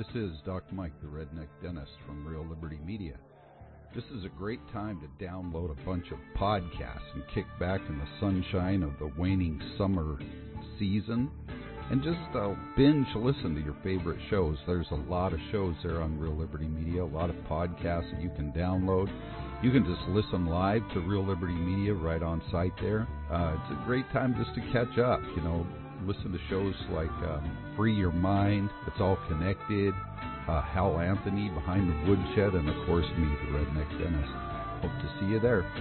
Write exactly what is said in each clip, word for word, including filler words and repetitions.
is Doc Mike, the Redneck Dentist from Real Liberty Media. This is a great time to download a bunch of podcasts and kick back in the sunshine of the waning summer season and just uh, binge listen to your favorite shows. There's a lot of shows there on Real Liberty Media, a lot of podcasts that you can download. You can just listen live to Real Liberty Media right on site there. Uh, it's a great time just to catch up, you know, listen to shows like um, Free Your Mind, It's All Connected, uh, Hal Anthony, Behind the Woodshed, and of course me, the Redneck Dentist. Hope to see you there.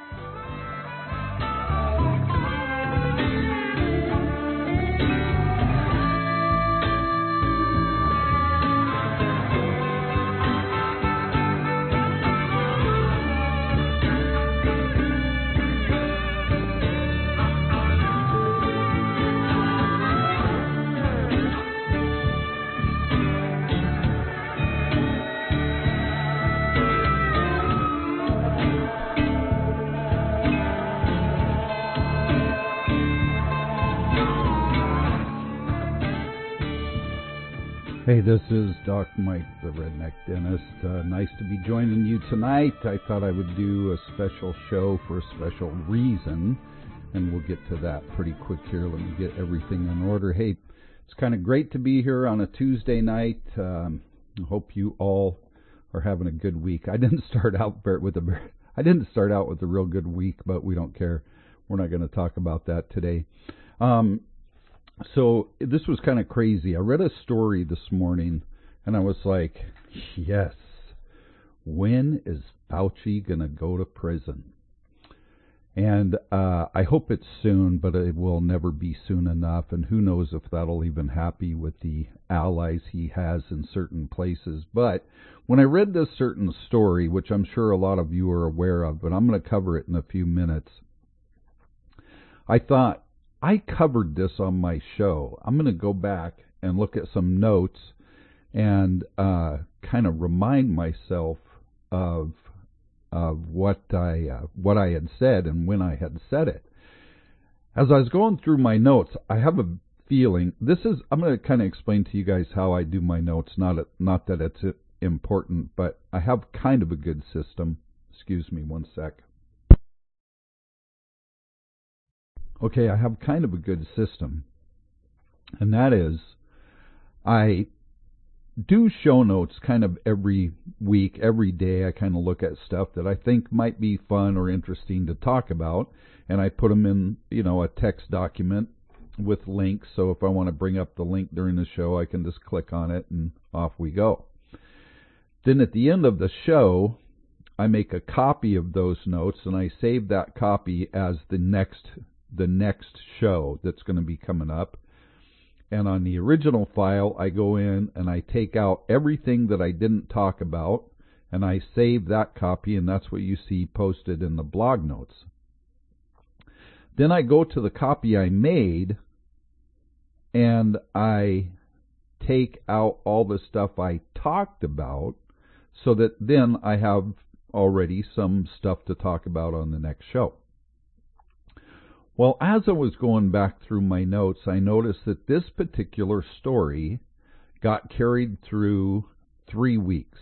Hey, this is Doc Mike, the Redneck Dentist. Uh, nice to be joining you tonight. I thought I would do a special show for a special reason, and we'll get to that pretty quick here. Let me get everything in order. Hey, it's kind of great to be here on a Tuesday night. Um, I hope you all are having a good week. I didn't start out with a I didn't start out with a real good week, but we don't care. We're not going to talk about that today. Um, So this was kind of crazy. I read a story this morning, and I was like, yes, when is Fauci going to go to prison? And uh, I hope it's soon, but it will never be soon enough, and who knows if that'll even happen with the allies he has in certain places. But when I read this certain story, which I'm sure a lot of you are aware of, but I'm going to cover it in a few minutes, I thought, I covered this on my show. I'm going to go back and look at some notes and uh, kind of remind myself of of what I uh, what I had said and when I had said it. As I was going through my notes, I have a feeling this is. I'm going to kind of explain to you guys how I do my notes. Not not that it's important, but I have kind of a good system. Excuse me, one sec. Okay, I have kind of a good system, and that is I do show notes kind of every week, every day. I kind of look at stuff that I think might be fun or interesting to talk about, and I put them in, you know, a text document with links, so if I want to bring up the link during the show, I can just click on it, and off we go. Then at the end of the show, I make a copy of those notes, and I save that copy as the next the next show that's going to be coming up. And on the original file, I go in and I take out everything that I didn't talk about, and I save that copy, and that's what you see posted in the blog notes. Then I go to the copy I made, and I take out all the stuff I talked about, so that then I have already some stuff to talk about on the next show. Well, as I was going back through my notes, I noticed that this particular story got carried through three weeks.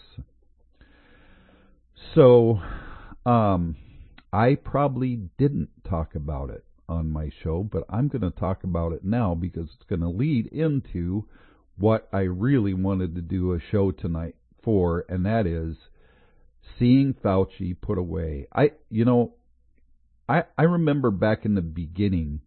So um, I probably didn't talk about it on my show, but I'm going to talk about it now because it's going to lead into what I really wanted to do a show tonight for, and that is seeing Fauci put away. I, you know, I, I remember back in the beginning,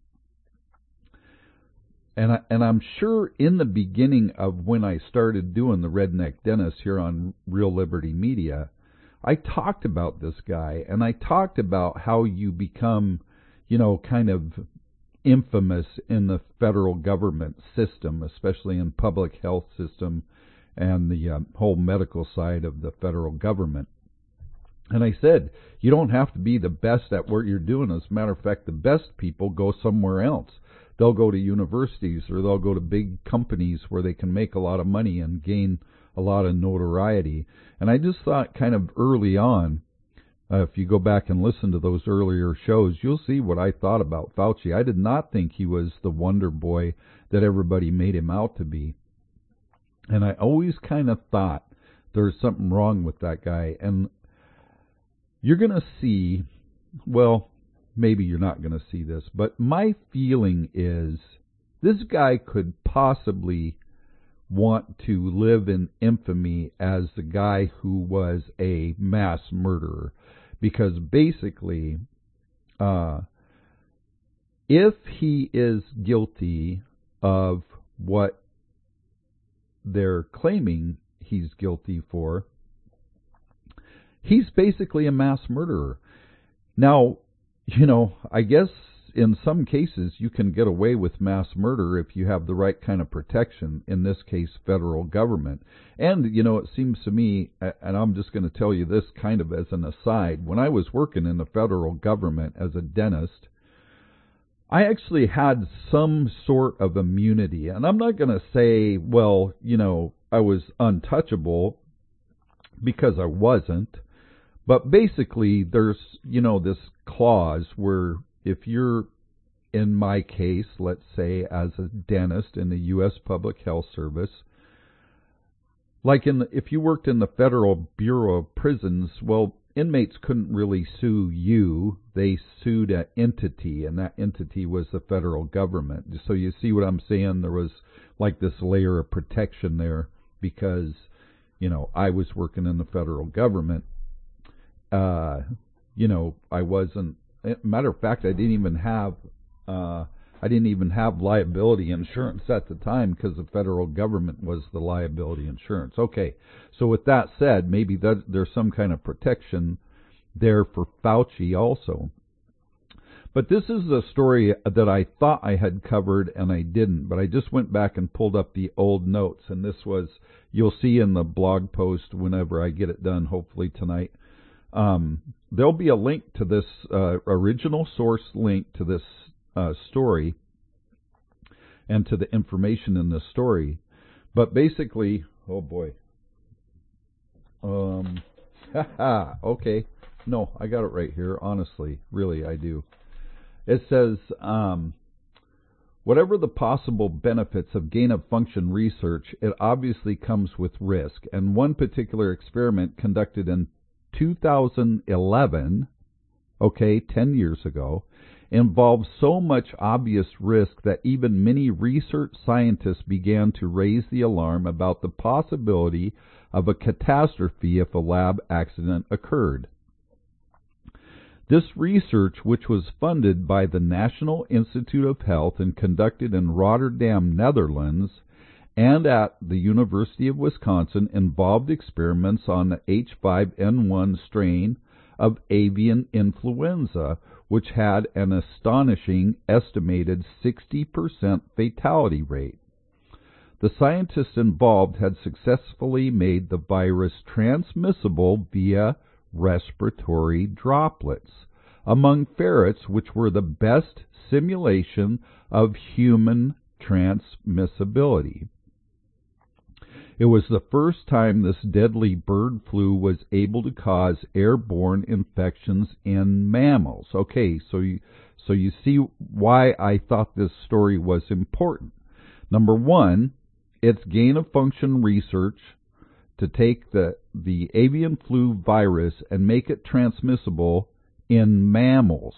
and, I, and I'm sure in the beginning of when I started doing the Redneck Dentist here on Real Liberty Media, I talked about this guy, and I talked about how you become, you know, kind of infamous in the federal government system, especially in public health system and the um, whole medical side of the federal government. And I said, you don't have to be the best at what you're doing. As a matter of fact, the best people go somewhere else. They'll go to universities or they'll go to big companies where they can make a lot of money and gain a lot of notoriety. And I just thought kind of early on, uh, if you go back and listen to those earlier shows, you'll see what I thought about Fauci. I did not think he was the wonder boy that everybody made him out to be. And I always kind of thought there was something wrong with that guy. And you're going to see, well, maybe you're not going to see this, but my feeling is this guy could possibly want to live in infamy as the guy who was a mass murderer. Because basically, uh, if he is guilty of what they're claiming he's guilty for, he's basically a mass murderer. Now, you know, I guess in some cases you can get away with mass murder if you have the right kind of protection, in this case, federal government. And, you know, it seems to me, and I'm just going to tell you this kind of as an aside, when I was working in the federal government as a dentist, I actually had some sort of immunity. And I'm not going to say, well, you know, I was untouchable, because I wasn't. But basically, there's, you know, this clause where if you're, in my case, let's say as a dentist in the U S Public Health Service, like in the, if you worked in the Federal Bureau of Prisons, well, inmates couldn't really sue you. They sued an entity, and that entity was the federal government. So you see what I'm saying? There was like this layer of protection there because, you know, I was working in the federal government. Uh, you know, I wasn't. Matter of fact, I didn't even have. Uh, I didn't even have liability insurance at the time because the federal government was the liability insurance. Okay, so with that said, maybe that, there's some kind of protection there for Fauci also. But this is the story that I thought I had covered and I didn't, but I just went back and pulled up the old notes, and this was, you'll see in the blog post whenever I get it done, hopefully tonight. Um, there'll be a link to this uh, original source link to this uh, story and to the information in the story. But basically, oh boy. Um, haha, okay. No, I got it right here. Honestly, really, I do. It says, um, whatever the possible benefits of gain-of-function research, it obviously comes with risk. And one particular experiment conducted in two thousand eleven, okay, ten years ago, involved so much obvious risk that even many research scientists began to raise the alarm about the possibility of a catastrophe if a lab accident occurred. This research, which was funded by the National Institute of Health and conducted in Rotterdam, Netherlands, and at the University of Wisconsin, involved experiments on the H five N one strain of avian influenza, which had an astonishing estimated sixty percent fatality rate. The scientists involved had successfully made the virus transmissible via respiratory droplets among ferrets, which were the best simulation of human transmissibility. It was the first time this deadly bird flu was able to cause airborne infections in mammals. Okay, so you, so you see why I thought this story was important. Number one, it's gain-of-function research to take the, the avian flu virus and make it transmissible in mammals.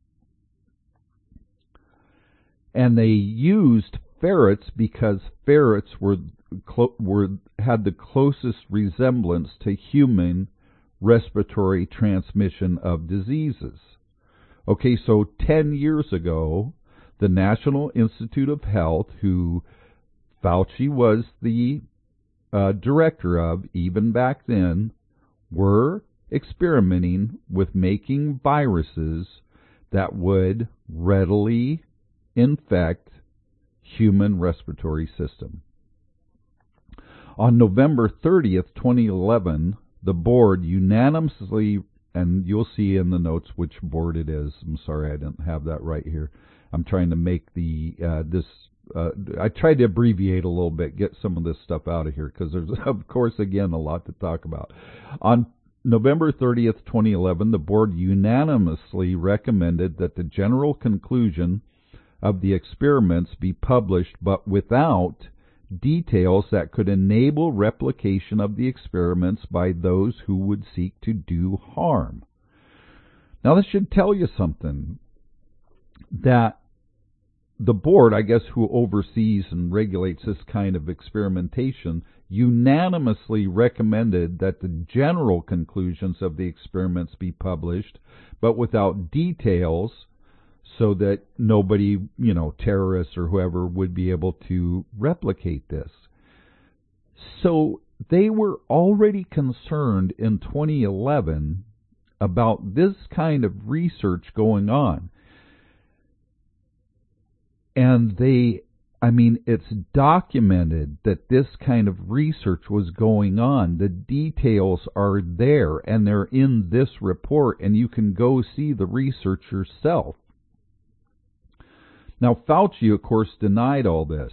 And they used ferrets because ferrets were, clo- were had the closest resemblance to human respiratory transmission of diseases. Okay, so ten years ago, the National Institute of Health, who Fauci was the uh, director of even back then, were experimenting with making viruses that would readily infect human respiratory system. On November thirtieth, twenty eleven, the board unanimously, and you'll see in the notes which board it is. I'm sorry I didn't have that right here. I'm trying to make the uh, this. Uh, I tried to abbreviate a little bit, get some of this stuff out of here because there's, of course, again, a lot to talk about. On November thirtieth, twenty eleven, the board unanimously recommended that the general conclusion of the experiments be published, but without details that could enable replication of the experiments by those who would seek to do harm. Now, this should tell you something, that the board, I guess, who oversees and regulates this kind of experimentation, unanimously recommended that the general conclusions of the experiments be published, but without details, so that nobody, you know, terrorists or whoever, would be able to replicate this. So they were already concerned in twenty eleven about this kind of research going on. And they, I mean, it's documented that this kind of research was going on. The details are there, and they're in this report, and you can go see the research yourself. Now, Fauci, of course, denied all this.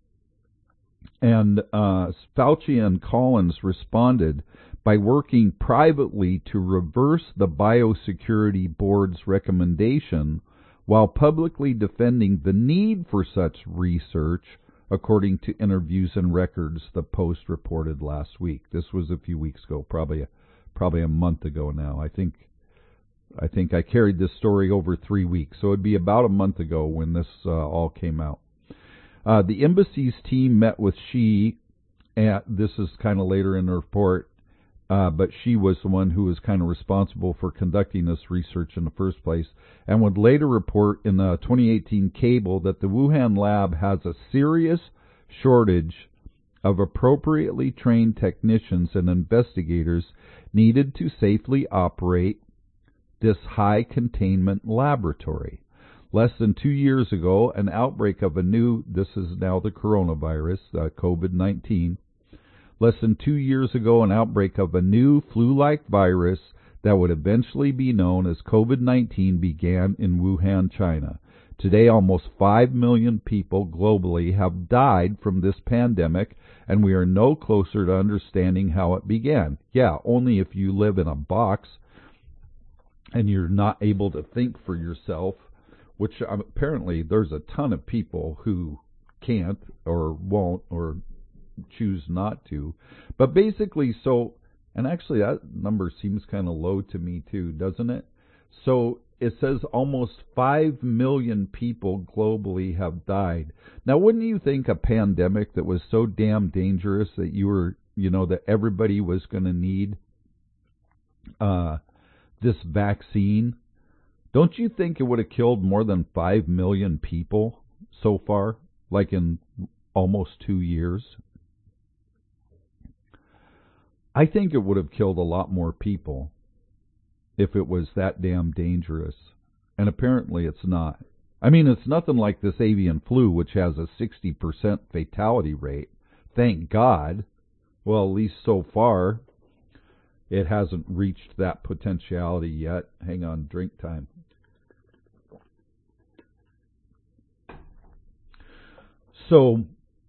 And uh, Fauci and Collins responded by working privately to reverse the Biosecurity Board's recommendation while publicly defending the need for such research, according to interviews and records the Post reported last week. This was a few weeks ago, probably a, probably a month ago now. I think I think I carried this story over three weeks, so it'd be about a month ago when this uh, all came out. Uh, the embassy's team met with Xi, and this is kind of later in the report, uh, but Xi was the one who was kind of responsible for conducting this research in the first place, and would later report in the twenty eighteen cable that the Wuhan lab has a serious shortage of appropriately trained technicians and investigators needed to safely operate this high containment laboratory. Less than two years ago, an outbreak of a new, this is now the coronavirus, uh, COVID nineteen, less than two years ago, an outbreak of a new flu-like virus that would eventually be known as COVID nineteen began in Wuhan, China. Today, almost five million people globally have died from this pandemic, and we are no closer to understanding how it began. Yeah, only if you live in a box and you're not able to think for yourself, which um, apparently there's a ton of people who can't or won't or choose not to. But basically, so, and actually that number seems kind of low to me too, doesn't it? So it says almost five million people globally have died. Now, wouldn't you think a pandemic that was so damn dangerous that you were, you know, that everybody was going to need uh, this vaccine? Don't you think it would have killed more than five million people so far, like in almost two years? I think it would have killed a lot more people if it was that damn dangerous. And apparently it's not. I mean, it's nothing like this avian flu, which has a sixty percent fatality rate. Thank God. Well, at least so far, it hasn't reached that potentiality yet. Hang on, drink time. So,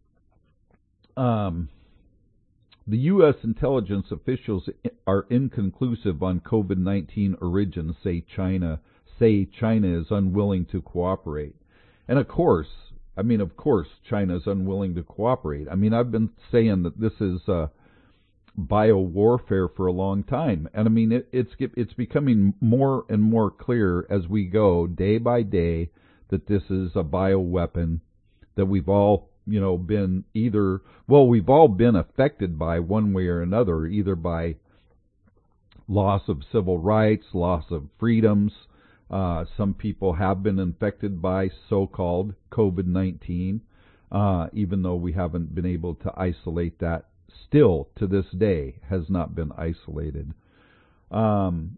um, the U S intelligence officials are inconclusive on COVID nineteen origins, say China, say China is unwilling to cooperate. And of course, I mean, of course, China is unwilling to cooperate. I mean, I've been saying that this is uh, bio-warfare for a long time. And I mean, it, it's it's becoming more and more clear as we go, day by day, that this is a bioweapon that we've all, you know, been either, well, we've all been affected by one way or another, either by loss of civil rights, loss of freedoms. Uh, some people have been infected by so-called COVID nineteen, uh, even though we haven't been able to isolate that. Still, to this day, has not been isolated. Um,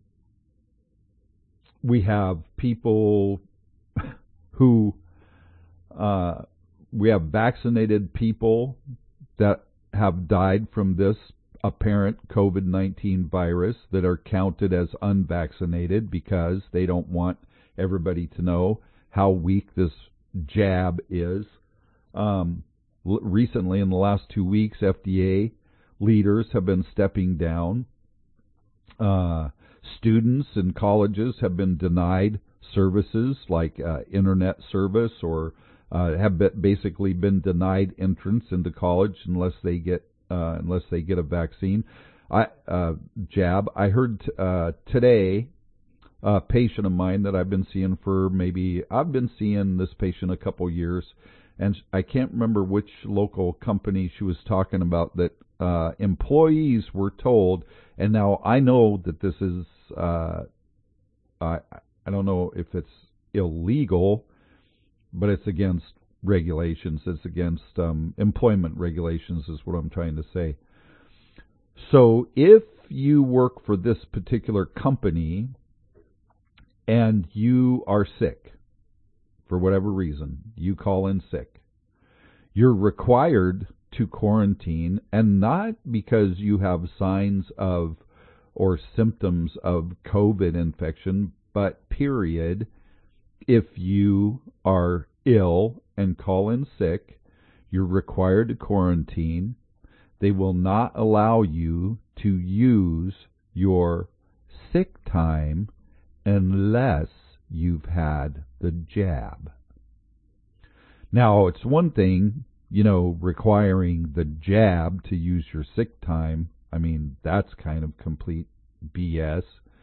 we have people who... Uh, We have vaccinated people that have died from this apparent COVID nineteen virus that are counted as unvaccinated because they don't want everybody to know how weak this jab is. Um, l- recently, in the last two weeks, F D A leaders have been stepping down. Uh, students in colleges have been denied services like uh, internet service or uh, have basically been denied entrance into college unless they get uh, unless they get a vaccine. I uh, jab. I heard t- uh, today a patient of mine that I've been seeing for maybe I've been seeing this patient a couple years, and I can't remember which local company she was talking about that uh, employees were told. And now I know that this is uh, I I don't know if it's illegal, but it's against regulations. It's against um, employment regulations is what I'm trying to say. So if you work for this particular company and you are sick for whatever reason, you call in sick, you're required to quarantine, and not because you have signs of or symptoms of COVID infection, but period, if you are ill and call in sick, you're required to quarantine. They will not allow you to use your sick time unless you've had the jab. Now, it's one thing, you know, requiring the jab to use your sick time. I mean, that's kind of complete B S.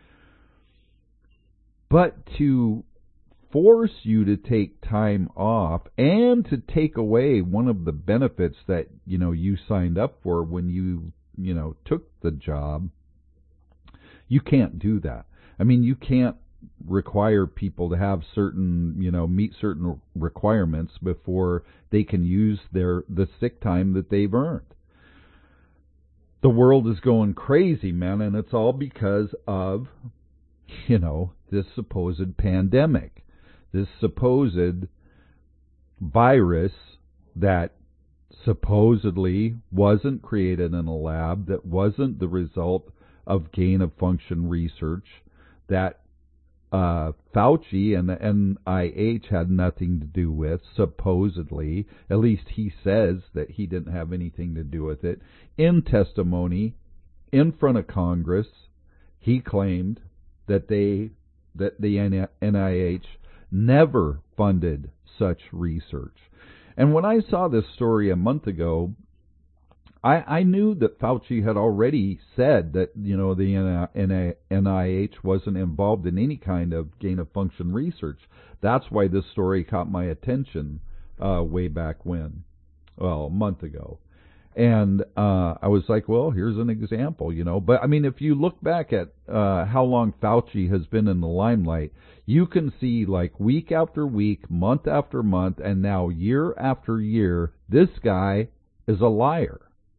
But to force you to take time off and to take away one of the benefits that, you know, you signed up for when you, you know, took the job, you can't do that. I mean, you can't require people to have certain, you know, meet certain requirements before they can use their the sick time that they've earned. The world is going crazy, man, and it's all because of, you know, this supposed pandemic. This supposed virus that supposedly wasn't created in a lab, that wasn't the result of gain-of-function research, that uh, Fauci and the N I H had nothing to do with, supposedly. At least he says that he didn't have anything to do with it. In testimony, in front of Congress, he claimed that they that the N I H never funded such research. And when I saw this story a month ago, I, I knew that Fauci had already said that, you know, the N I H wasn't involved in any kind of gain-of-function research. That's why this story caught my attention uh, way back when, well, a month ago. And uh, I was like, well, here's an example, you know. But, I mean, if you look back at uh, how long Fauci has been in the limelight, you can see, like, week after week, month after month, and now year after year, this guy is a liar.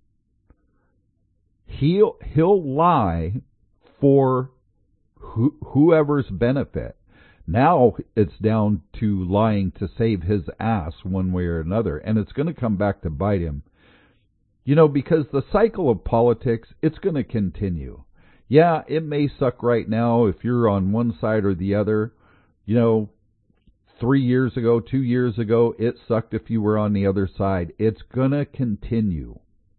He'll, he'll lie for who, whoever's benefit. Now it's down to lying to save his ass one way or another, and it's going to come back to bite him. You know, because the cycle of politics, it's going to continue. Yeah, it may suck right now if you're on one side or the other. You know, three years ago, two years ago, it sucked if you were on the other side. It's going to continue.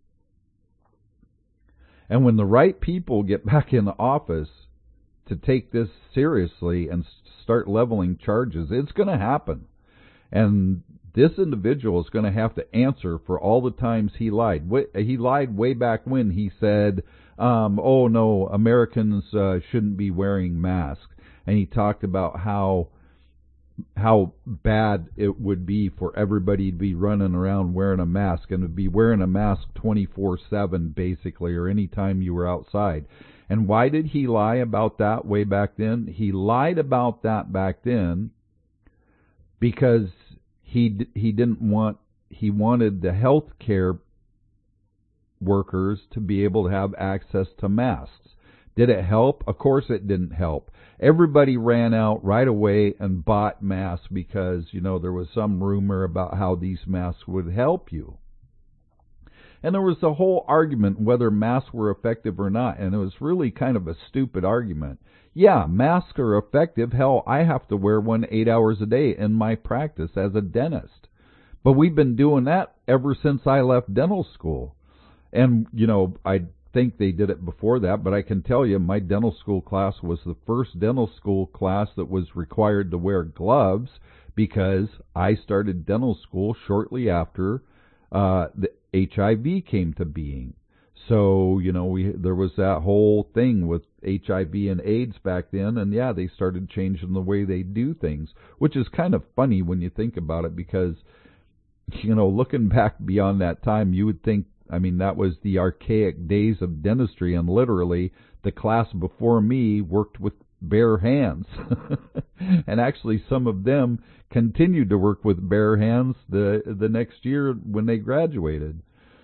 And when the right people get back in the office to take this seriously and start leveling charges, it's going to happen. And this individual is going to have to answer for all the times he lied. He lied way back when he said, um, oh, no, Americans uh, shouldn't be wearing masks. And he talked about how how bad it would be for everybody to be running around wearing a mask and to be wearing a mask twenty-four seven, basically, or any time you were outside. And why did he lie about that way back then? He lied about that back then because he he didn't want he wanted the health care workers to be able to have access to masks. Did it help? Of course it didn't help. Everybody ran out right away and bought masks because, you know, there was some rumor about how these masks would help you. And there was a whole argument whether masks were effective or not, and it was really kind of a stupid argument. Yeah, masks are effective. Hell, I have to wear one eight hours a day in my practice as a dentist. But we've been doing that ever since I left dental school. And, you know, I think they did it before that, but I can tell you my dental school class was the first dental school class that was required to wear gloves because I started dental school shortly after uh, the H I V came to being. So, you know, we there was that whole thing with H I V and AIDS back then, and yeah, they started changing the way they do things, which is kind of funny when you think about it, because, you know, looking back beyond that time, you would think, I mean, that was the archaic days of dentistry, and literally the class before me worked with bare hands. And actually some of them continued to work with bare hands the the next year when they graduated.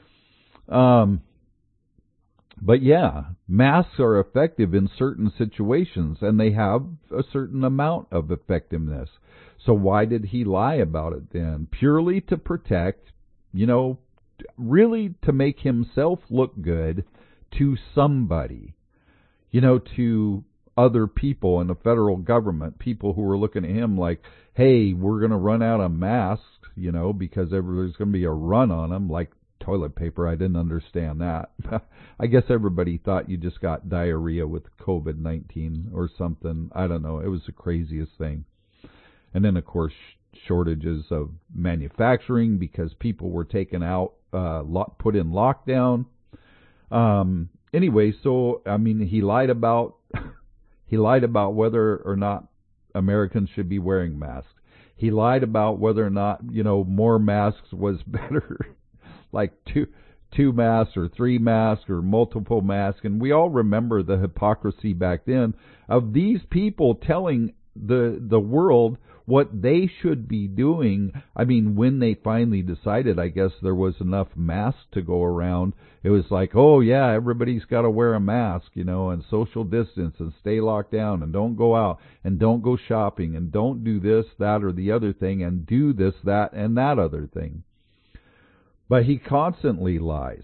Um But yeah, masks are effective in certain situations, and they have a certain amount of effectiveness. So why did he lie about it then? Purely to protect, you know, really to make himself look good to somebody, you know, to other people in the federal government, people who were looking at him like, hey, we're going to run out of masks, you know, because there's going to be a run on them, like toilet paper. I didn't understand that. I guess everybody thought you just got diarrhea with COVID nineteen or something. I don't know. It was the craziest thing. And then, of course, shortages of manufacturing because people were taken out, uh, put in lockdown. Um, anyway, so, I mean, he lied about, he lied about whether or not Americans should be wearing masks. He lied about whether or not, you know, more masks was better. Like two two masks or three masks or multiple masks. And we all remember the hypocrisy back then of these people telling the the world what they should be doing. I mean, when they finally decided, I guess, there was enough masks to go around, it was like, oh, yeah, everybody's got to wear a mask, you know, and social distance and stay locked down and don't go out and don't go shopping and don't do this, that, or the other thing and do this, that, and that other thing. But he constantly lies.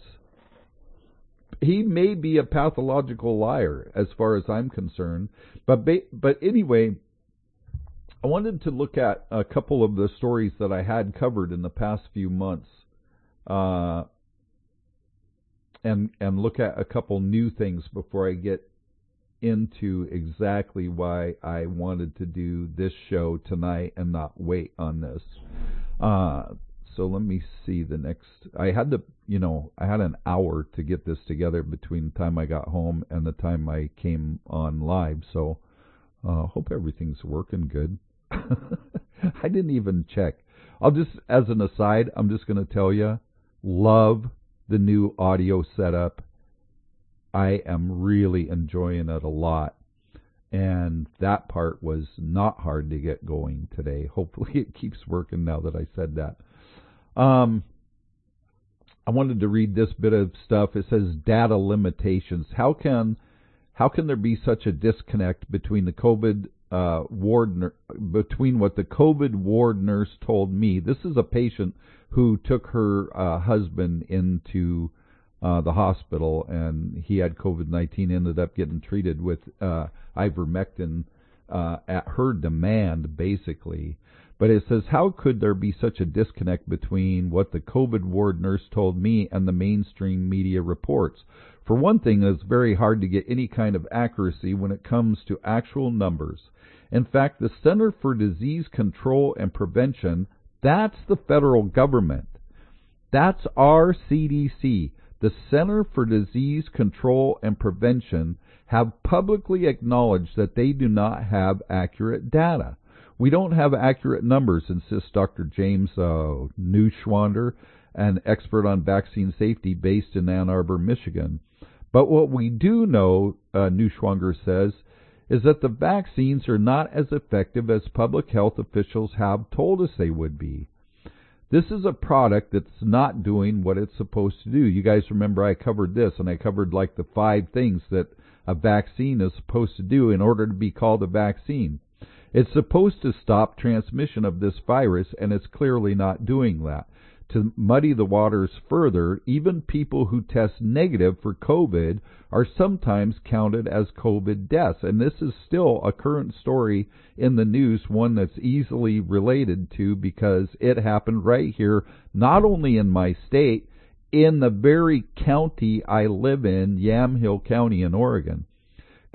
He may be a pathological liar as far as I'm concerned. But ba- but anyway, I wanted to look at a couple of the stories that I had covered in the past few months, uh, and and look at a couple new things before I get into exactly why I wanted to do this show tonight and not wait on this. Uh, So let me see the next. I had to, you know, I had an hour to get this together between the time I got home and the time I came on live. So uh hope everything's working good. I didn't even check. I'll just, as an aside, I'm just going to tell you, love the new audio setup. I am really enjoying it a lot. And that part was not hard to get going today. Hopefully it keeps working now that I said that. Um, I wanted to read this bit of stuff. It says data limitations. How can how can there be such a disconnect between the COVID uh, ward ner- between what the COVID ward nurse told me? This is a patient who took her uh, husband into uh, the hospital, and he had COVID nineteen. Ended up getting treated with uh, ivermectin uh, at her demand, basically. But it says, how could there be such a disconnect between what the COVID ward nurse told me and the mainstream media reports? For one thing, it's very hard to get any kind of accuracy when it comes to actual numbers. In fact, the Center for Disease Control and Prevention, that's the federal government. That's our C D C. The Center for Disease Control and Prevention have publicly acknowledged that they do not have accurate data. We don't have accurate numbers, insists Doctor James uh, Neuschwander, an expert on vaccine safety based in Ann Arbor, Michigan. But what we do know, uh, Neuschwander says, is that the vaccines are not as effective as public health officials have told us they would be. This is a product that's not doing what it's supposed to do. You guys remember I covered this, and I covered like the five things that a vaccine is supposed to do in order to be called a vaccine. It's supposed to stop transmission of this virus, and it's clearly not doing that. To muddy the waters further, even people who test negative for COVID are sometimes counted as COVID deaths. And this is still a current story in the news, one that's easily related to because it happened right here, not only in my state, in the very county I live in, Yamhill County in Oregon.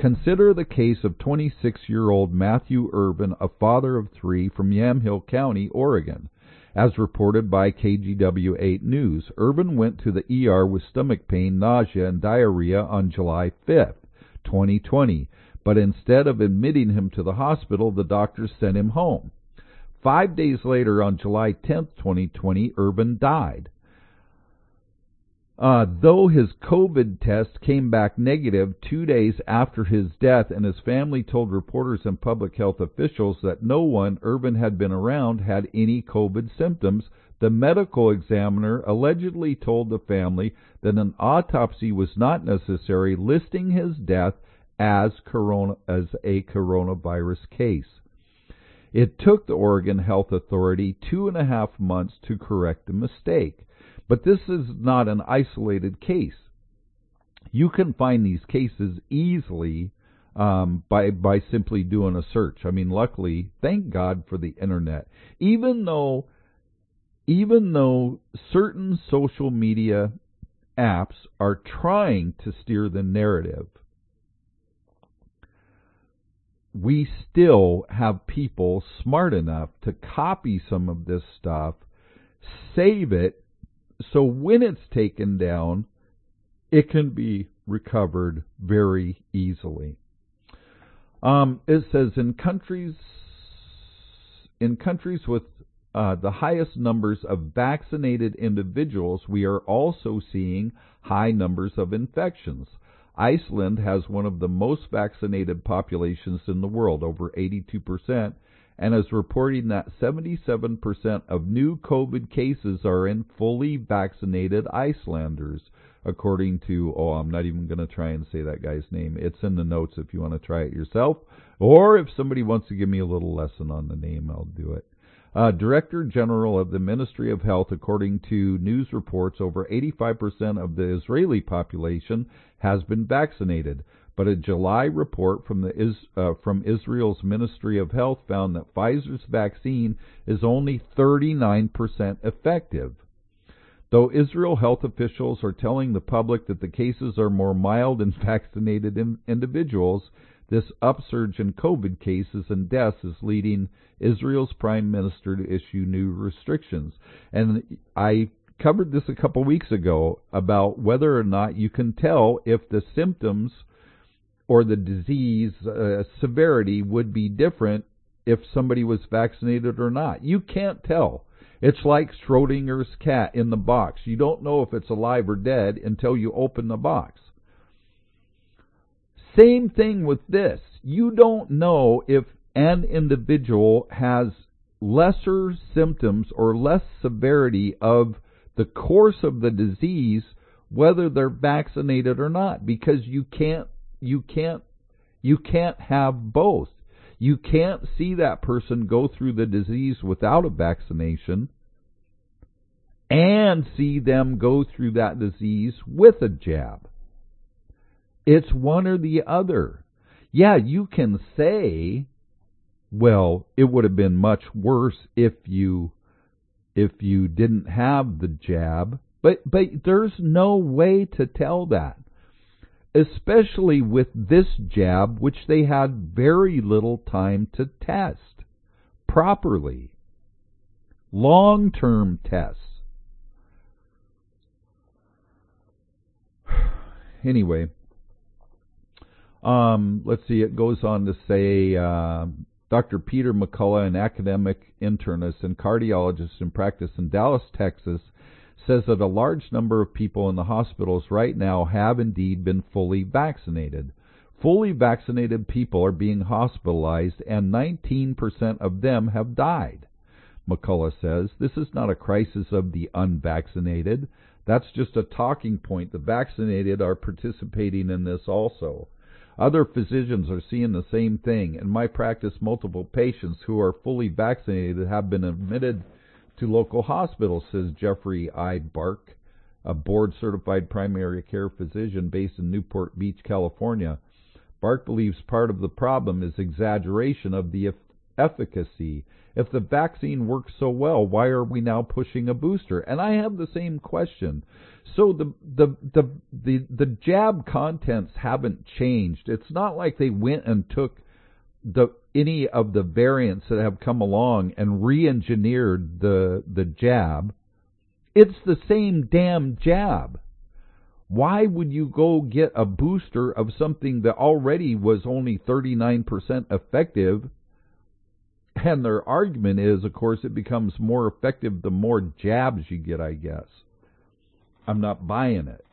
Consider the case of twenty-six-year-old Matthew Urban, a father of three from Yamhill County, Oregon. As reported by K G W eight News, Urban went to the E R with stomach pain, nausea, and diarrhea on July fifth, twenty twenty, but instead of admitting him to the hospital, the doctors sent him home. Five days later, on July tenth, twenty twenty, Urban died. Uh, though his COVID test came back negative two days after his death, and his family told reporters and public health officials that no one Urban had been around had any COVID symptoms, the medical examiner allegedly told the family that an autopsy was not necessary, listing his death as corona as a coronavirus case. It took the Oregon Health Authority two and a half months to correct the mistake. But this is not an isolated case. You can find these cases easily um, by by simply doing a search. I mean, luckily, thank God for the internet. Even though, even though certain social media apps are trying to steer the narrative, we still have people smart enough to copy some of this stuff, save it, so when it's taken down, it can be recovered very easily. Um, it says in countries in countries with uh, the highest numbers of vaccinated individuals, we are also seeing high numbers of infections. Iceland has one of the most vaccinated populations in the world, over eighty-two percent, and is reporting that seventy-seven percent of new COVID cases are in fully vaccinated Icelanders, according to, oh, I'm not even going to try and say that guy's name. It's in the notes if you want to try it yourself, or if somebody wants to give me a little lesson on the name, I'll do it. Uh, Director General of the Ministry of Health, according to news reports, over eighty-five percent of the Israeli population has been vaccinated. But a July report from the is, uh, from Israel's Ministry of Health found that Pfizer's vaccine is only thirty-nine percent effective. Though Israel health officials are telling the public that the cases are more mild in vaccinated in individuals, this upsurge in COVID cases and deaths is leading Israel's prime minister to issue new restrictions. And I covered this a couple weeks ago about whether or not you can tell if the symptoms or the disease uh, severity would be different if somebody was vaccinated or not. You can't tell. It's like Schrodinger's cat in the box. You don't know if it's alive or dead until you open the box. Same thing with this. You don't know if an individual has lesser symptoms or less severity of the course of the disease, whether they're vaccinated or not, because you can't You can't you can't have both. You can't see that person go through the disease without a vaccination and see them go through that disease with a jab. It's one or the other. Yeah, you can say, well, it would have been much worse if you if you didn't have the jab, but but there's no way to tell that. Especially with this jab, which they had very little time to test properly. Long-term tests. Anyway, um, let's see, it goes on to say, uh, Doctor Peter McCullough, an academic internist and cardiologist in practice in Dallas, Texas, says that a large number of people in the hospitals right now have indeed been fully vaccinated. Fully vaccinated people are being hospitalized, and nineteen percent of them have died. McCullough says this is not a crisis of the unvaccinated. That's just a talking point. The vaccinated are participating in this also. Other physicians are seeing the same thing. In my practice, multiple patients who are fully vaccinated have been admitted to local hospitals, says Jeffrey I. Bark, a board-certified primary care physician based in Newport Beach, California. Bark believes part of the problem is exaggeration of the efficacy. If the vaccine works so well, why are we now pushing a booster? And I have the same question. So the the the the, the jab contents haven't changed. It's not like they went and took the any of the variants that have come along and re-engineered the the jab. It's the same damn jab. Why would you go get a booster of something that already was only thirty-nine percent effective? And their argument is, of course, it becomes more effective the more jabs you get, I guess. I'm not buying it.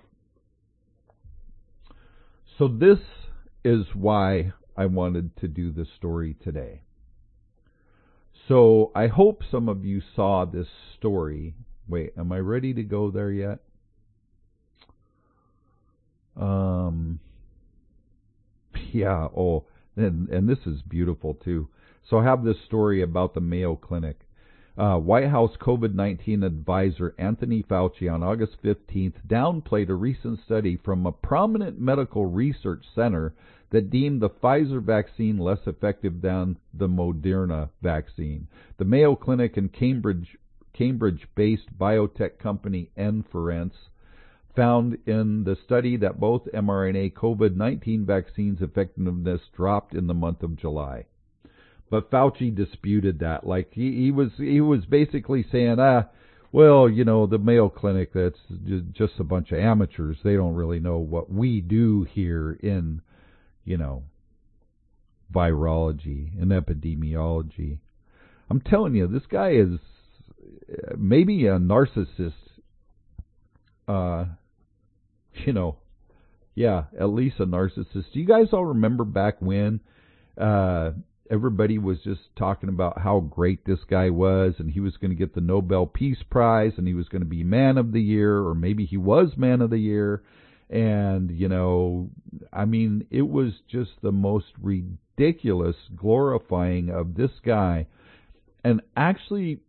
So this is why I wanted to do this story today. So I hope some of you saw this story. Wait, am I ready to go there yet? Um, yeah, oh, and, and this is beautiful too. So I have this story about the Mayo Clinic. Uh, White House COVID nineteen advisor Anthony Fauci on August fifteenth downplayed a recent study from a prominent medical research center that deemed the Pfizer vaccine less effective than the Moderna vaccine. The Mayo Clinic and Cambridge, Cambridge-based biotech company Inference found in the study that both mRNA COVID nineteen vaccines' effectiveness dropped in the month of July. But Fauci disputed that. Like he, he was, he was basically saying, ah, well, you know, the Mayo Clinic, that's just a bunch of amateurs. They don't really know what we do here in, you know, virology and epidemiology. I'm telling you, this guy is maybe a narcissist. Uh, you know, yeah, at least a narcissist. Do you guys all remember back when, uh, everybody was just talking about how great this guy was, and he was going to get the Nobel Peace Prize, and he was going to be Man of the Year, or maybe he was Man of the Year. And, you know, I mean, it was just the most ridiculous glorifying of this guy. And actually,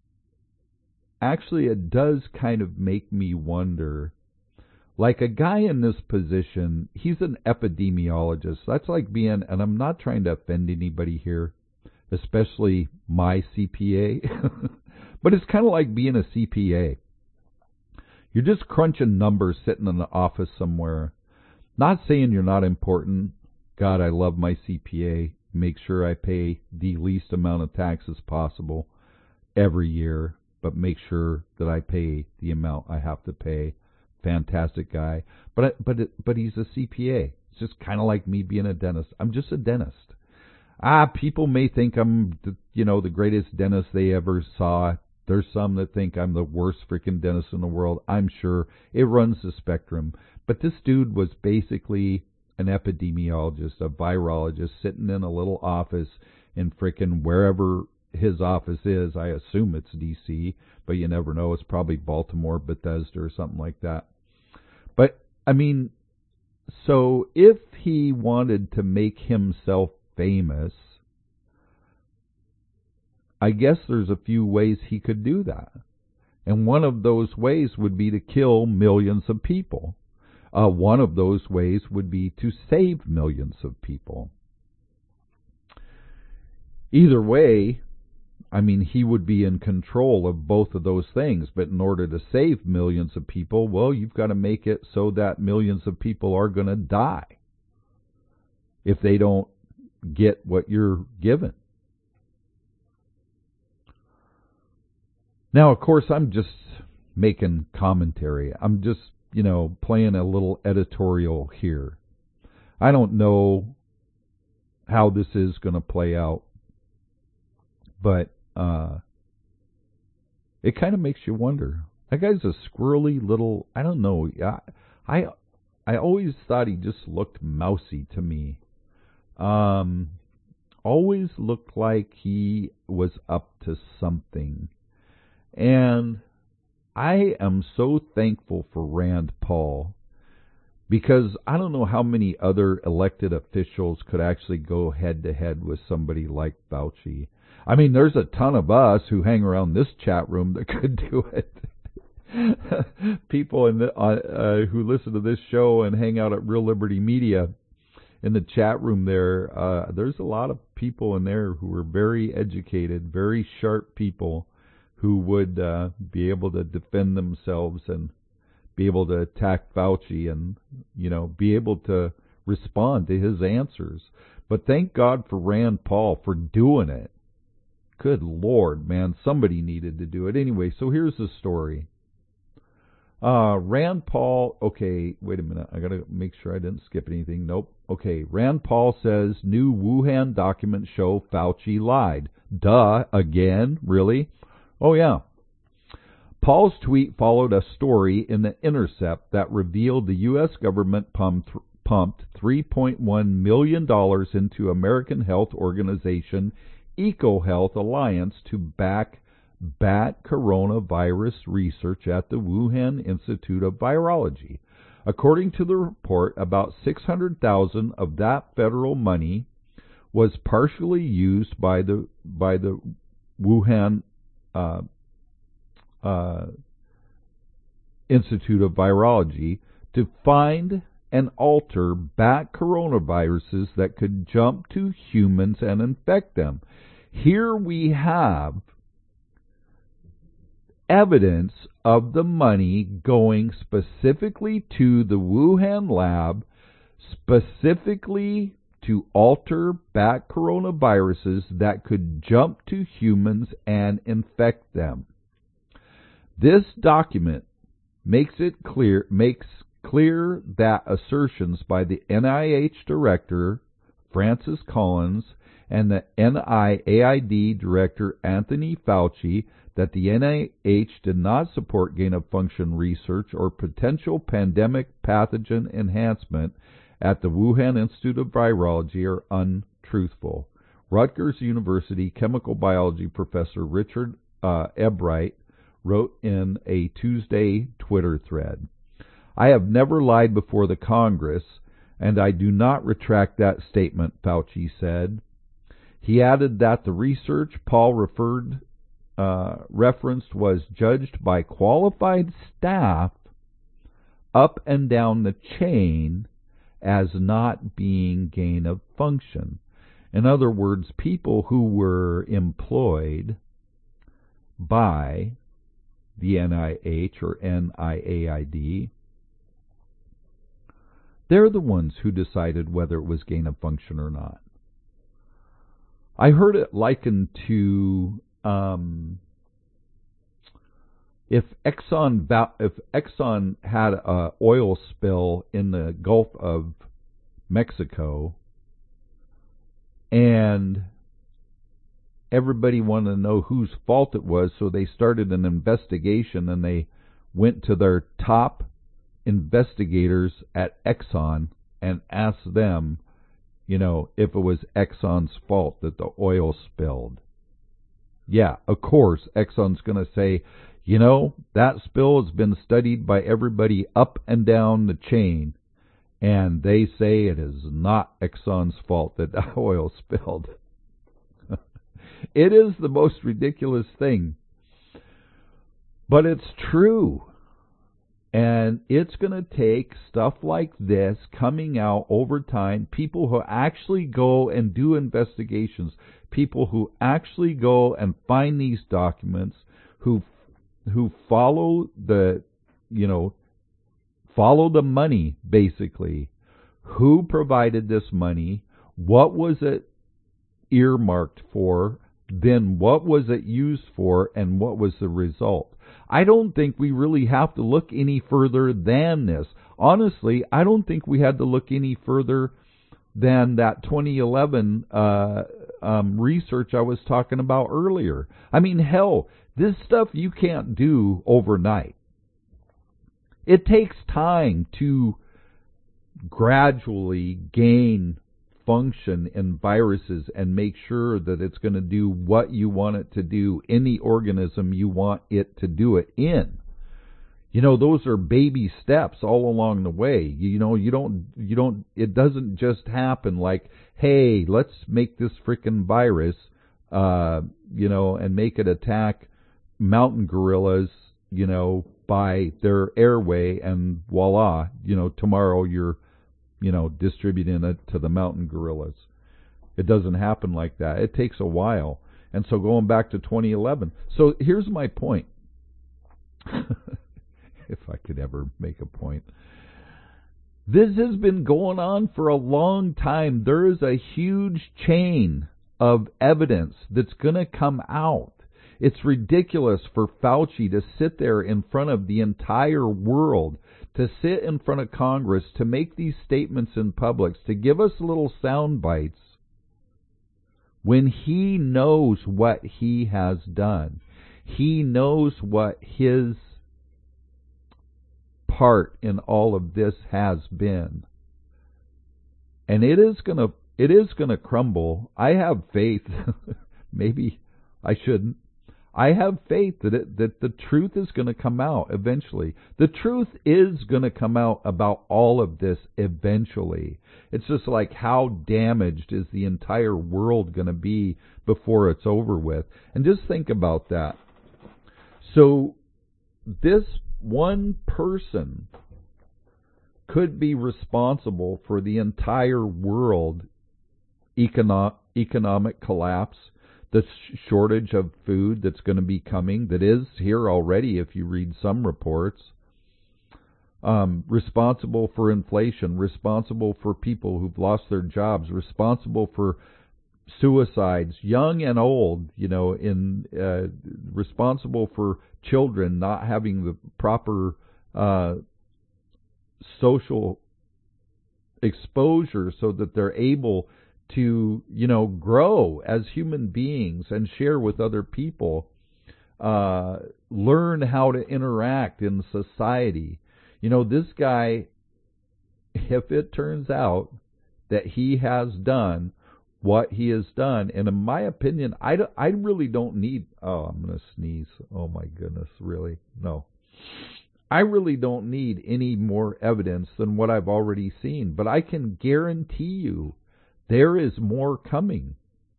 actually, it does kind of make me wonder. Like a guy in this position, he's an epidemiologist. That's like being, and I'm not trying to offend anybody here, especially my C P A, but it's kind of like being a C P A. You're just crunching numbers sitting in the office somewhere. Not saying you're not important. God, I love my C P A. Make sure I pay the least amount of taxes possible every year, but make sure that I pay the amount I have to pay. Fantastic guy, but but but he's a C P A. It's just kind of like me being a dentist. I'm just a dentist. Ah, people may think I'm, the, you know, the greatest dentist they ever saw. There's some that think I'm the worst freaking dentist in the world. I'm sure it runs the spectrum. But this dude was basically an epidemiologist, a virologist, sitting in a little office in freaking wherever his office is. I assume it's D C, but you never know. It's probably Baltimore, Bethesda, or something like that. But, I mean, so if he wanted to make himself famous, I guess there's a few ways he could do that. And one of those ways would be to kill millions of people. Uh, one of those ways would be to save millions of people. Either way, I mean, he would be in control of both of those things, but in order to save millions of people, well, you've got to make it so that millions of people are going to die if they don't get what you're given. Now, of course, I'm just making commentary. I'm just, you know, playing a little editorial here. I don't know how this is going to play out, but Uh, it kind of makes you wonder. That guy's a squirrely little, I don't know. I, I, I always thought he just looked mousy to me. Um, always looked like he was up to something. And I am so thankful for Rand Paul, because I don't know how many other elected officials could actually go head to head with somebody like Fauci. I mean, there's a ton of us who hang around this chat room that could do it. People in the, uh, uh, who listen to this show and hang out at Real Liberty Media, in the chat room there, uh, there's a lot of people in there who are very educated, very sharp people who would uh, be able to defend themselves and be able to attack Fauci and, you know, be able to respond to his answers. But thank God for Rand Paul for doing it. Good Lord, man, somebody needed to do it. Anyway, so here's the story. Uh, Rand Paul, okay, wait a minute. I gotta make sure I didn't skip anything. Nope. Okay, Rand Paul says new Wuhan documents show Fauci lied. Duh, again? Really? Oh, yeah. Paul's tweet followed a story in The Intercept that revealed the U S government pumped, pumped three point one million dollars into American health organization EcoHealth Alliance to back bat coronavirus research at the Wuhan Institute of Virology. According to the report, about six hundred thousand dollars of that federal money was partially used by the by the Wuhan uh, uh, Institute of Virology to find and alter bat coronaviruses that could jump to humans and infect them. Here we have evidence of the money going specifically to the Wuhan lab, specifically to alter bat coronaviruses that could jump to humans and infect them. This document makes it clear makes clear that assertions by the N I H director Francis Collins and the N I A I D director Anthony Fauci that the N I H did not support gain-of-function research or potential pandemic pathogen enhancement at the Wuhan Institute of Virology are untruthful. Rutgers University chemical biology professor Richard uh, Ebright wrote in a Tuesday Twitter thread, "I have never lied before the Congress, and I do not retract that statement," Fauci said. He added that the research Paul referred uh, referenced was judged by qualified staff up and down the chain as not being gain of function. In other words, people who were employed by the N I H or N I A I D, they're the ones who decided whether it was gain of function or not. I heard it likened to um, if Exxon if Exxon had an oil spill in the Gulf of Mexico and everybody wanted to know whose fault it was, so they started an investigation and they went to their top investigators at Exxon and asked them, you know, if it was Exxon's fault that the oil spilled. Yeah, of course, Exxon's going to say, you know, that spill has been studied by everybody up and down the chain, and they say it is not Exxon's fault that the oil spilled. It is the most ridiculous thing, but it's true. And it's going to take stuff like this coming out over time, people who actually go and do investigations, people who actually go and find these documents, who who follow the, you know, follow the money, basically. Who provided this money? What was it earmarked for? Then what was it used for, and what was the result? I don't think we really have to look any further than this. Honestly, I don't think we had to look any further than that twenty eleven uh, um, research I was talking about earlier. I mean, hell, this stuff you can't do overnight. It takes time to gradually gain function in viruses and make sure that it's going to do what you want it to do in the organism you want it to do it in. You know, those are baby steps all along the way. You know, you don't, you don't, it doesn't just happen like, hey, let's make this frickin' virus, uh, you know, and make it attack mountain gorillas, you know, by their airway, and voila, you know, tomorrow you're you know, distributing it to the mountain gorillas. It doesn't happen like that. It takes a while. And so going back to twenty eleven. So here's my point. If I could ever make a point. This has been going on for a long time. There is a huge chain of evidence that's going to come out. It's ridiculous for Fauci to sit there in front of the entire world, to sit in front of Congress, to make these statements in public, to give us little sound bites, when he knows what he has done. He knows what his part in all of this has been. And it is going to it is going to crumble. I have faith. Maybe I shouldn't. I have faith that it, that the truth is going to come out eventually. The truth is going to come out about all of this eventually. It's just like, how damaged is the entire world going to be before it's over with? And just think about that. So this one person could be responsible for the entire world econo- economic collapse, the shortage of food that's going to be coming, that is here already if you read some reports, um, responsible for inflation, responsible for people who've lost their jobs, responsible for suicides, young and old, you know, in uh, responsible for children not having the proper uh, social exposure so that they're able to, you know, grow as human beings and share with other people, uh, learn how to interact in society. You know, this guy, if it turns out that he has done what he has done, and in my opinion, I, do, I really don't need, oh, I'm going to sneeze. Oh my goodness, really? No. I really don't need any more evidence than what I've already seen, but I can guarantee you there is more coming.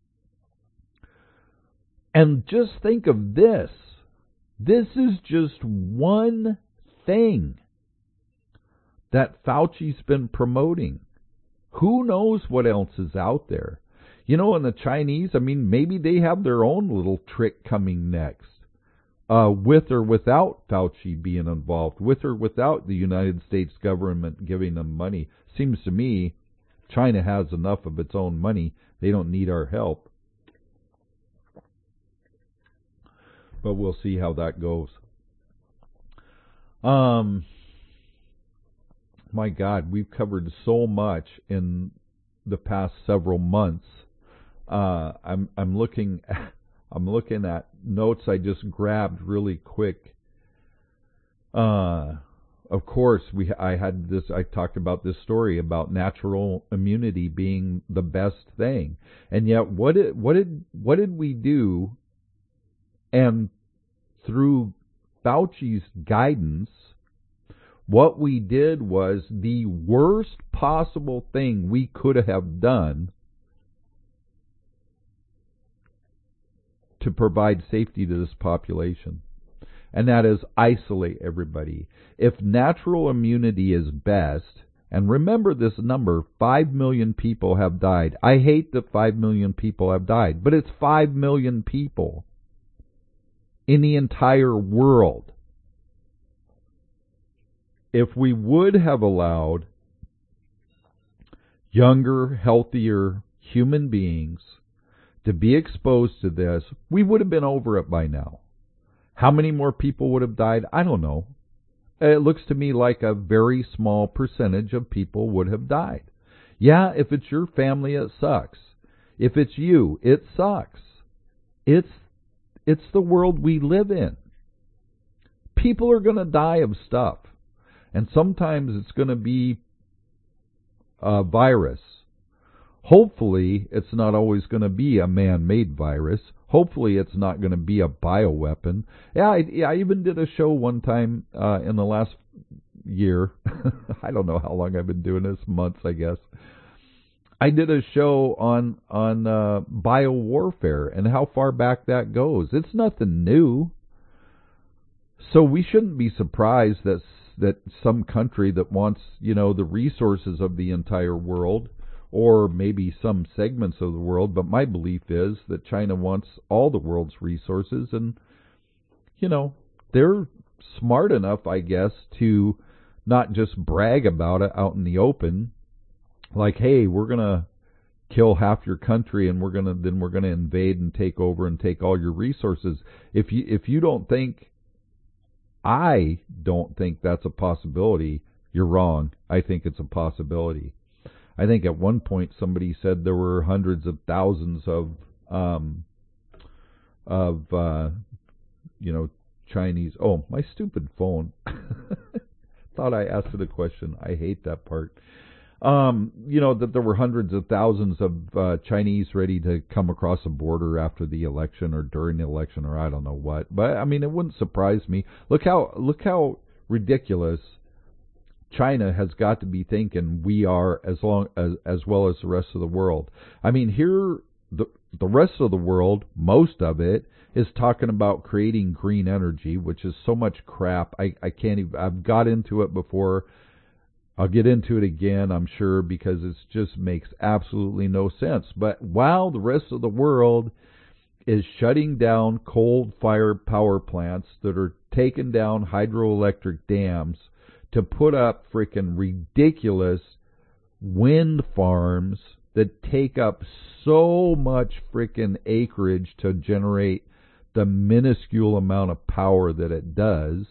And just think of this. This is just one thing that Fauci's been promoting. Who knows what else is out there? You know, and the Chinese, I mean, maybe they have their own little trick coming next. Uh, with or without Fauci being involved, with or without the United States government giving them money. Seems to me China has enough of its own money. They don't need our help. But we'll see how that goes. Um, my God, we've covered so much in the past several months. Uh, I'm I'm looking at, I'm looking at notes I just grabbed really quick. Uh, of course, we I had this. I talked about this story about natural immunity being the best thing, and yet what did what did what did we do? And through Fauci's guidance, what we did was the worst possible thing we could have done to provide safety to this population. And that is isolate everybody. If natural immunity is best, and remember this number, five million people have died. I hate that five million people have died, but it's five million people in the entire world. If we would have allowed younger, healthier human beings to be exposed to this, we would have been over it by now. How many more people would have died? I don't know. It looks to me like a very small percentage of people would have died. Yeah, if it's your family, it sucks. If it's you, it sucks. It's it's the world we live in. People are going to die of stuff. And sometimes it's going to be a virus. Hopefully, it's not always going to be a man-made virus. Hopefully, it's not going to be a bioweapon. Yeah, I, yeah, I even did a show one time uh, in the last year. I don't know how long I've been doing this, months, I guess. I did a show on on uh, biowarfare and how far back that goes. It's nothing new. So we shouldn't be surprised that that some country that wants, you know, the resources of the entire world, or maybe some segments of the world, but my belief is that China wants all the world's resources, and, you know, they're smart enough, I guess, to not just brag about it out in the open, like, hey, we're going to kill half your country and we're going to then we're going to invade and take over and take all your resources. If you if you don't think I don't think that's a possibility, you're wrong. I think it's a possibility. I think at one point somebody said there were hundreds of thousands of um of uh you know Chinese. Oh, my stupid phone. Thought I asked it a question. I hate that part. Um, you know, that there were hundreds of thousands of uh, Chinese ready to come across the border after the election or during the election or I don't know what. But I mean, it wouldn't surprise me. Look how look how ridiculous China has got to be thinking we are, as long as as well as the rest of the world. I mean, here the the rest of the world, most of it, is talking about creating green energy, which is so much crap. I I can't even. I've got into it before. I'll get into it again, I'm sure, because it just makes absolutely no sense. But while the rest of the world is shutting down coal-fired power plants that are taking down hydroelectric dams to put up freaking ridiculous wind farms that take up so much freaking acreage to generate the minuscule amount of power that it does,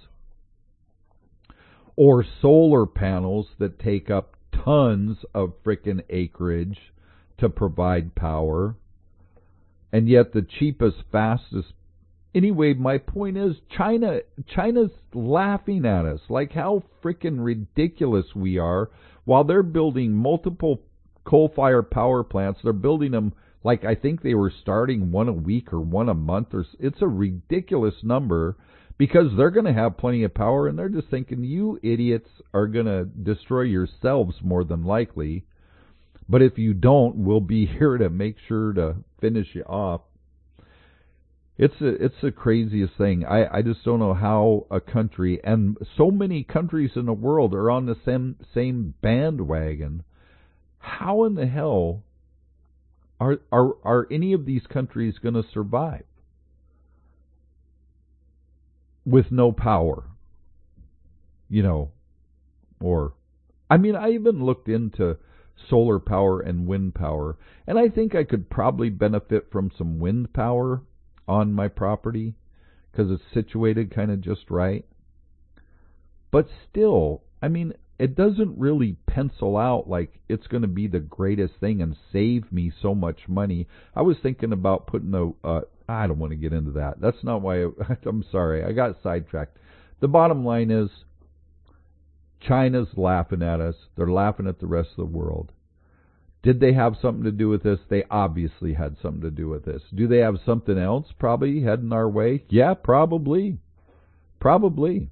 or solar panels that take up tons of frickin' acreage to provide power, and yet the cheapest, fastest. Anyway, my point is, China, China's laughing at us, like how frickin' ridiculous we are, while they're building multiple coal-fired power plants. They're building them, like I think they were starting one a week or one a month, or it's a ridiculous number. Because they're going to have plenty of power, and they're just thinking, you idiots are going to destroy yourselves more than likely. But if you don't, we'll be here to make sure to finish you off. It's a, it's the craziest thing. I, I just don't know how a country, and so many countries in the world are on the same, same bandwagon. How in the hell are, are, are any of these countries going to survive with no power, you know, or, I mean, I even looked into solar power and wind power, and I think I could probably benefit from some wind power on my property because it's situated kind of just right. But still, I mean, it doesn't really pencil out like it's going to be the greatest thing and save me so much money. I was thinking about putting a, uh, I don't want to get into that. That's not why, I, I'm sorry, I got sidetracked. The bottom line is, China's laughing at us. They're laughing at the rest of the world. Did they have something to do with this? They obviously had something to do with this. Do they have something else probably heading our way? Yeah, probably. Probably.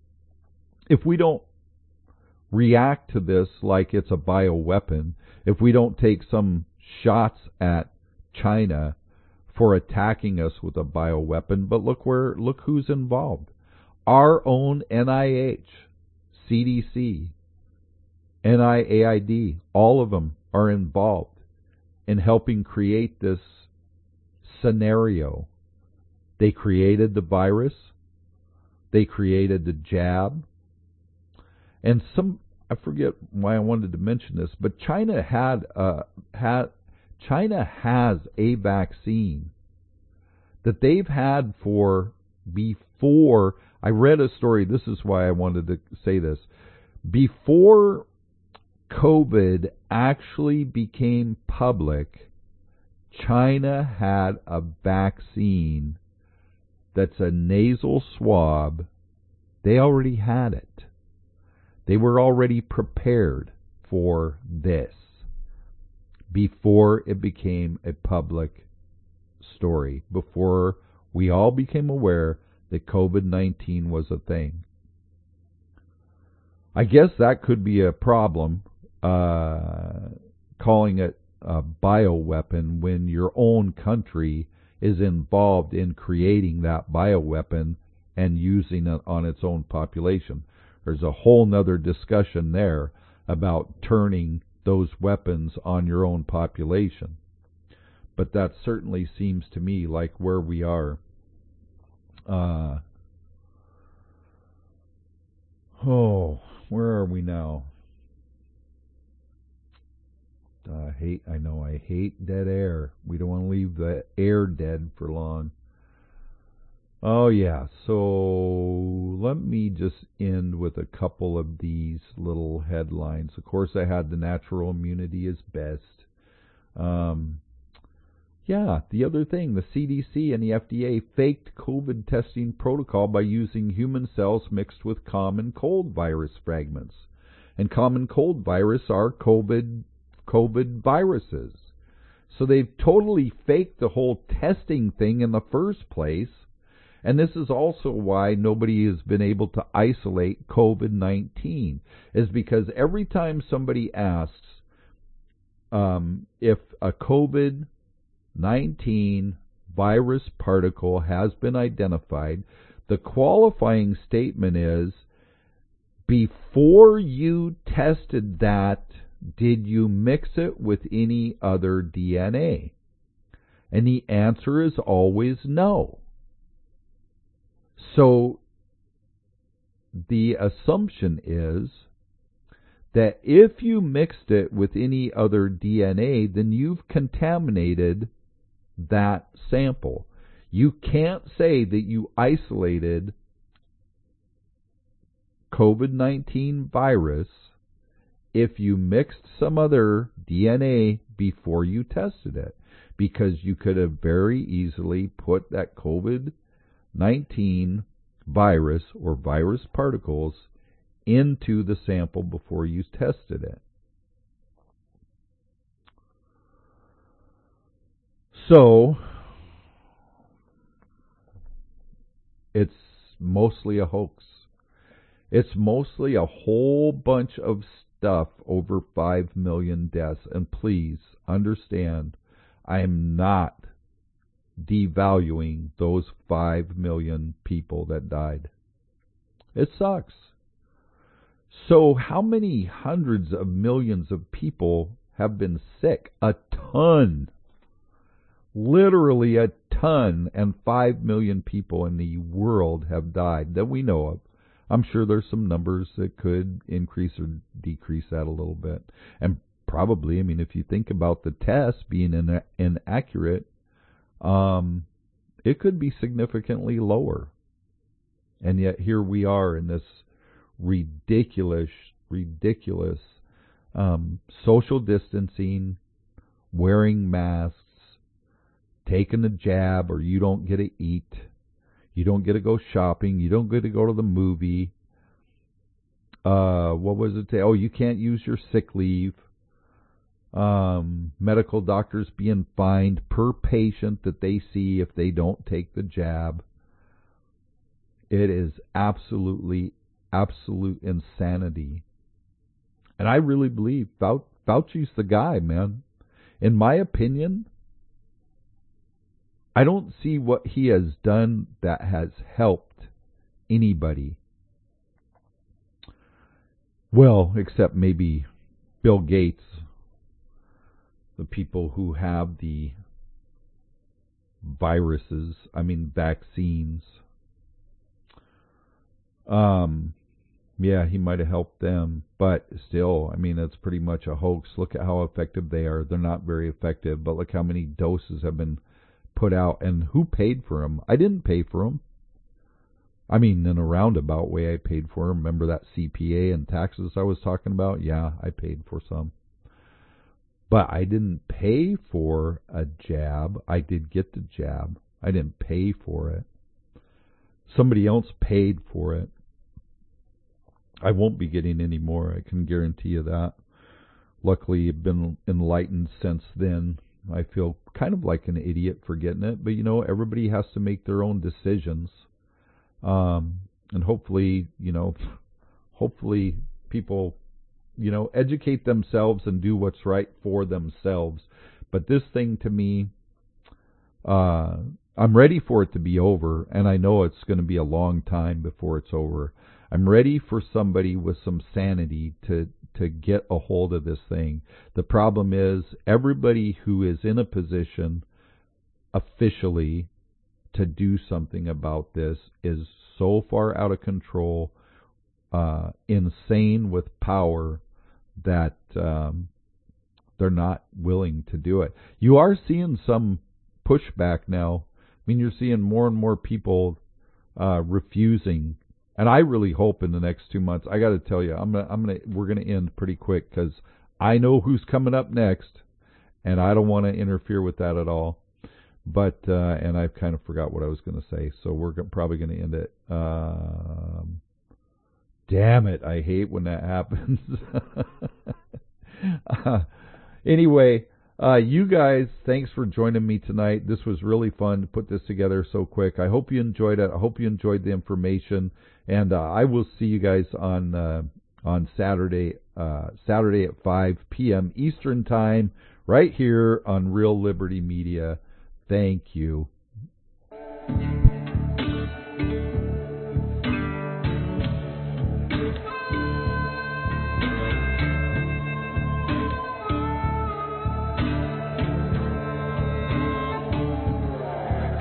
If we don't react to this like it's a bioweapon, if we don't take some shots at China for attacking us with a bioweapon, but look where, look who's involved. Our own N I H, C D C, N I A I D, all of them are involved in helping create this scenario. They created the virus. They created the jab. And some, I forget why I wanted to mention this, but China had, uh, had, China has a vaccine that they've had for before. I read a story. This is why I wanted to say this. Before COVID actually became public, China had a vaccine that's a nasal swab. They already had it. They were already prepared for this before it became a public story, before we all became aware that COVID nineteen was a thing. I guess that could be a problem, uh, calling it a bioweapon when your own country is involved in creating that bioweapon and using it on its own population. There's a whole nother discussion there about turning those weapons on your own population. But that certainly seems to me like where we are. Uh, oh, where are we now? I uh, hate. I know. I hate dead air. We don't want to leave the air dead for long. Oh yeah. So let me just end with a couple of these little headlines. Of course, I had the natural immunity is best. Um, yeah. The other thing, the C D C and the F D A faked COVID testing protocol by using human cells mixed with common cold virus fragments, and common cold virus are COVID. COVID viruses. So they've totally faked the whole testing thing in the first place, and this is also why nobody has been able to isolate COVID nineteen, is because every time somebody asks um, if a COVID nineteen virus particle has been identified, the qualifying statement is, before you tested that, did you mix it with any other D N A? And the answer is always no. So the assumption is that if you mixed it with any other D N A, then you've contaminated that sample. You can't say that you isolated COVID nineteen virus if you mixed some other D N A before you tested it, because you could have very easily put that COVID nineteen virus or virus particles into the sample before you tested it. So, it's mostly a hoax. It's mostly a whole bunch of stuff over five million deaths. And please understand, I am not devaluing those five million people that died. It sucks. So how many hundreds of millions of people have been sick? A ton. Literally a ton. And five million people in the world have died that we know of. I'm sure there's some numbers that could increase or decrease that a little bit. And probably, I mean, if you think about the test being in, inaccurate, um, it could be significantly lower. And yet here we are in this ridiculous, ridiculous um, social distancing, wearing masks, taking the jab or you don't get to eat. You don't get to go shopping. You don't get to go to the movie. Uh, what was it? Oh, you can't use your sick leave. Um, medical doctors being fined per patient that they see if they don't take the jab. It is absolutely, absolute insanity. And I really believe Fau- Fauci's the guy, man. In my opinion, I don't see what he has done that has helped anybody. Well, except maybe Bill Gates, the people who have the viruses, I mean vaccines. Um, yeah, he might have helped them, but still, I mean, it's pretty much a hoax. Look at how effective they are. They're not very effective, but look how many doses have been put out, and who paid for them? I didn't pay for them. I mean, in a roundabout way, I paid for them. Remember that C P A and taxes I was talking about? Yeah, I paid for some. But I didn't pay for a jab. I did get the jab. I didn't pay for it. Somebody else paid for it. I won't be getting any more. I can guarantee you that. Luckily, I've been enlightened since then. I feel kind of like an idiot for getting it, but you know, everybody has to make their own decisions. Um, and hopefully, you know, hopefully people, you know, educate themselves and do what's right for themselves. But this thing to me, uh, I'm ready for it to be over, and I know it's going to be a long time before it's over. I'm ready for somebody with some sanity to to get a hold of this thing. The problem is everybody who is in a position officially to do something about this is so far out of control, uh, insane with power, that um, they're not willing to do it. You are seeing some pushback now. I mean, you're seeing more and more people uh, refusing. And I really hope in the next two months. I got to tell you, I'm gonna, I'm gonna, we're gonna end pretty quick because I know who's coming up next, and I don't want to interfere with that at all. But uh, and I kind of forgot what I was going to say, so we're go- probably going to end it. Um, damn it! I hate when that happens. uh, anyway, uh, you guys, thanks for joining me tonight. This was really fun to put this together so quick. I hope you enjoyed it. I hope you enjoyed the information. And uh, I will see you guys on uh, on Saturday uh, Saturday at five p.m. Eastern Time, right here on Real Liberty Media. Thank you.